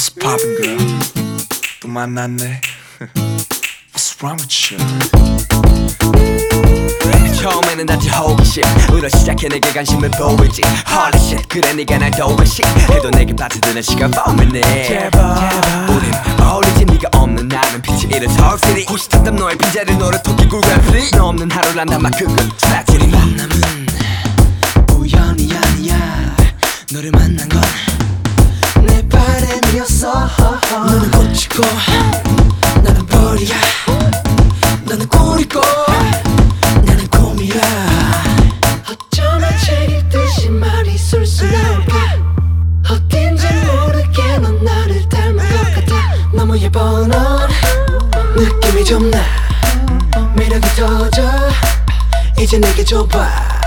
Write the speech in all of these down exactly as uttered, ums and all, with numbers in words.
What's poppin' girl? 또 만났네. What's wrong with you? 처음에는 단지 호기심 으로 시작해 내게 관심을 보이지 Holy shit 그래 네가 날 도외식 해도 내게 빠져드는 시간 for a minute 제발 우린 어울리지 네가 없는 나는 빛이 이른 서울시리 호시탐탐 너의 빈자리 노래 토끼 굴그래프리 너 없는 하루란 단말 그건 트래지리 우리 만남은 우연이 아니야 너를 만난 건 내 바람이었어 너는 꽃이고 나는 벌이야 너는 꿀이고 나는 곰이야 어쩌면 책 읽듯이 말이 술술 나올까 어딘지 모르게 넌 나를 닮은 것 같아 너무 예뻐 넌 느낌이 좀 나 매력이 터져 이제 내게 줘봐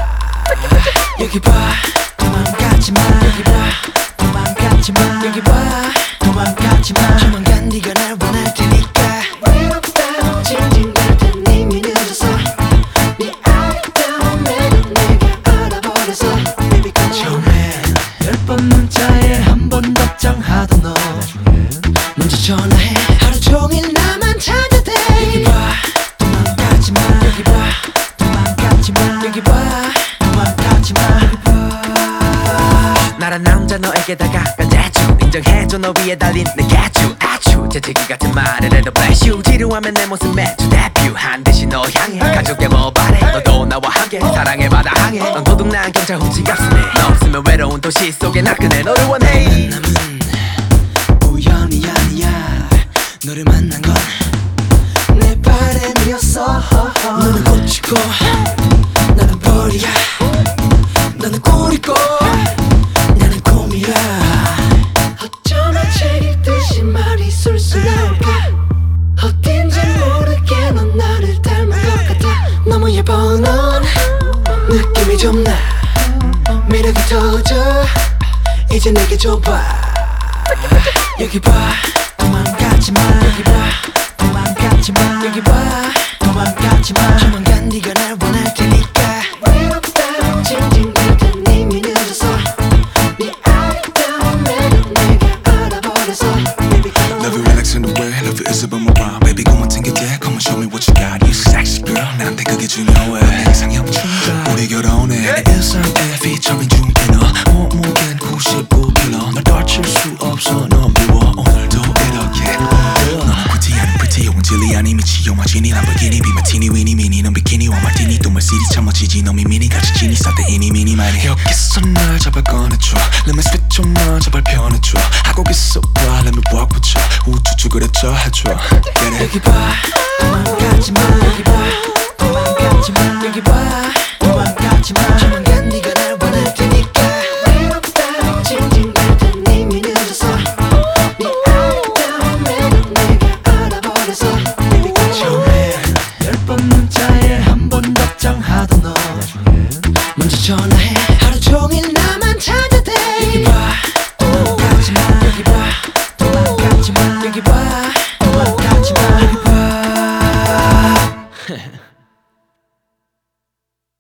여기 봐 도망가지마 여기 봐 도망가지마 여기 봐 도망가지마 조만간 네가 날 원할 테니까 외롭다고 징징댈 땐 이미 늦어서 네 아름다운 매력 내가 알아버려서 Baby come on 처음엔 열 번 문자에 한 번 답장하던 너 먼저 전화해 하루 종일 나만 찾아대 여기 봐 도망가지마 여기 봐 도망가지마 여기 봐 도망가지마 여기 봐 나란 남자 너에게 다가간 대충 인정해줘 너 위에 달린 내 개추 아추 재채기 같은 말을 해도 bless you 지루하면 내 모습 매주 데뷔한 듯이 너 향해 가족에 뭐 바래 너도 나와 함께 사랑의 바다 항해 넌 도둑난 경찰 훔친 가슴에 너 없으면 외로운 도시 속에 나그네 너를 원해 만남은 우연이 아니야 너를 만난 건 내 바람이었어 너는 꽃이고 나는 벌이야 너는 꿀이고 나는 곰이야 어쩌면 책 읽듯이 말이 술술 나올까 어딘지 모르게 넌 나를 닮은 것 같아 너무 예뻐 넌 느낌이 좀 나 매력이 터져 이제 내게 줘봐 여기 봐 도망가지마 여기 봐 도망가지마 여기 봐 도망가지마 조만간 네가 날 원할 테니까 외롭다고 징징댈 땐 이미 늦어서 네 아름다운 매력 내가 알아버려서 Baby come on Love you relaxing the way Love you is about my rhyme Baby come on ting겨대 Come on show me what you got You sexy girl 나한테 그게 중요해 내 이상형 충전 우리 결혼해 내 일상에 featuring 중에 너 몸무게는 구십구 킬로그램 널 떨칠 수 없어 넌 미워 오늘도 이렇게 너는 pretty 아닌 pretty 원질리 아닌 미치 용화진이 람보르기니 비마티니 위니 미니 넌 비키니와 마티니 또 머시디 참 멋지지 너 미미니 같이 지니 쌀때 이니 미니 마니 여기서 날 잡아 꺼내줘 Let me spit 좀만 제발 편해줘 하고 있어 봐 Let me walk with you 우쭈쭈 그랬죠 해줘 Get it 여기 봐 도망가지마 여기 봐 도망가지마 여기 봐 도망가지마 조만간 네가 날 원할 테니까 외롭다고 징징댈 땐 이미 늦어서 네 아름다운 매력 내가 알아버려서 Baby come on 처음엔 열 번 문자에 한 번 답장하던 너 먼저 전화해